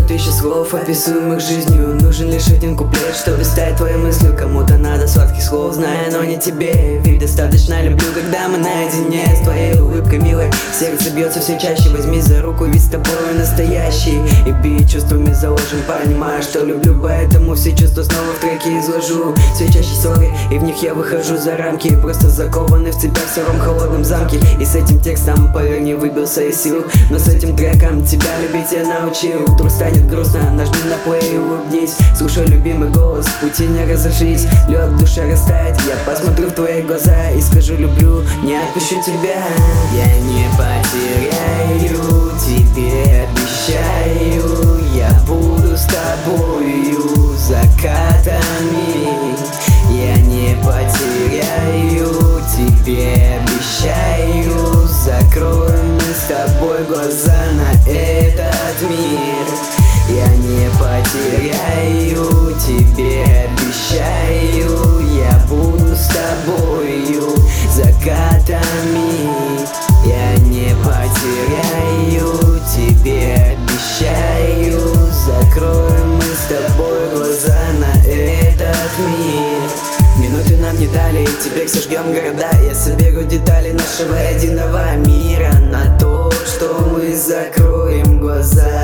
тысячи слов, описуемых жизнью. Нужен лишь один куплет, чтобы стать твоей мыслью. Кому-то надо сладких слов, знаю, но не тебе. Ведь достаточно люблю, когда мы наедине. С твоей улыбкой, милой, сердце бьется все чаще. Возьми за руку, ведь с тобой настоящий. И бить чувствами заложен, понимаю, что люблю. Поэтому все чувства снова в треке изложу. Все чаще ссоры, и в них я выхожу за рамки. Просто закованный в цепях в сыром холодном замке. И с этим текстом, поверь, не выбился из сил. Но с этим треком тебя любить я научил. Вдруг станет грустно, нажми на плей и улыбнись. Слушай любимый голос, в пути не разошлись. Лед в душе растает, я посмотрю в твои глаза и скажу люблю, не отпущу тебя. Я не потеряю, тебе обещаю. Я буду с тобою закатами. Я не потеряю, тебе обещаю. Закроем мы с тобой глаза на этот мир. Я не потеряю, тебе обещаю. Я буду с тобою закатами. Я не потеряю, тебе обещаю. Закроем мы с тобой глаза на этот мир. Минуты нам не дали, теперь сожгем города. Я соберу детали нашего единого мира на то, что мы закроем глаза.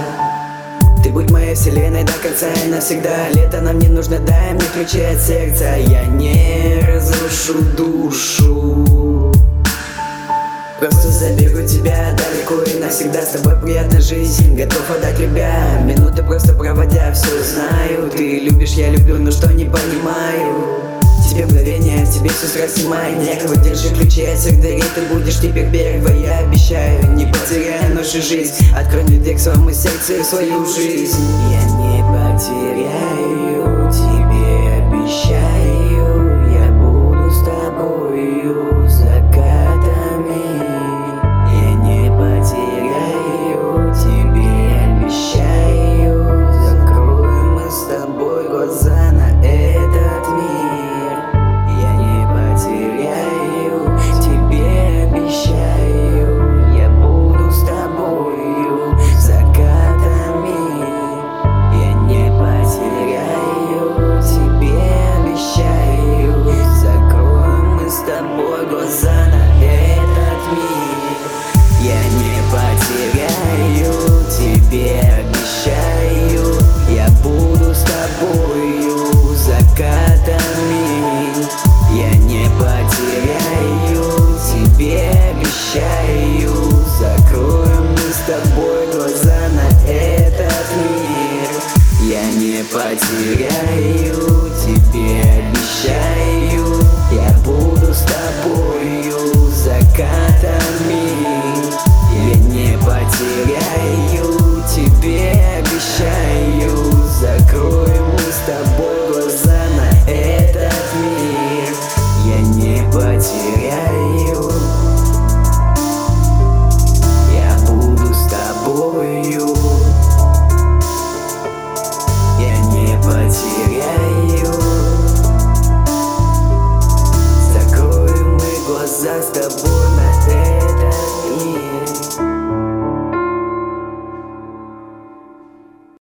Ты будь моей вселенной до конца и навсегда. Лето нам не нужно, дай мне ключи от сердца. Я не разрушу душу. Просто заберу тебя далеко и навсегда. С тобой приятная жизнь, готов отдать любя. Минуты просто проводя, все знаю. Ты любишь, я люблю, но что не понимаю. Тебе мгновение, тебе все страсти мои. Некого держи ключи от всех дверей. Ты будешь теперь первой, я обещаю. Не потеряй нашу жизнь. Открой мне дверь к своему сердцу и в свою жизнь. Я не потеряю, тебе обещаю. Я буду с тобою закатами. Я не потеряю, тебе обещаю. Закроем мы с тобой глаза на этот мир. Я не потеряю, тебе обещаю. Я буду с тобою закатами. Я не потеряю, тебе обещаю. Закроем мы с тобой глаза на этот мир. Я не потеряю, тебе обещаю. Я буду с тобою закатами. Я не потеряю, тебе обещаю. Закроем мы с тобой глаза на этот мир. Я не потеряю, тебе обещаю. Я буду с тобою закатами.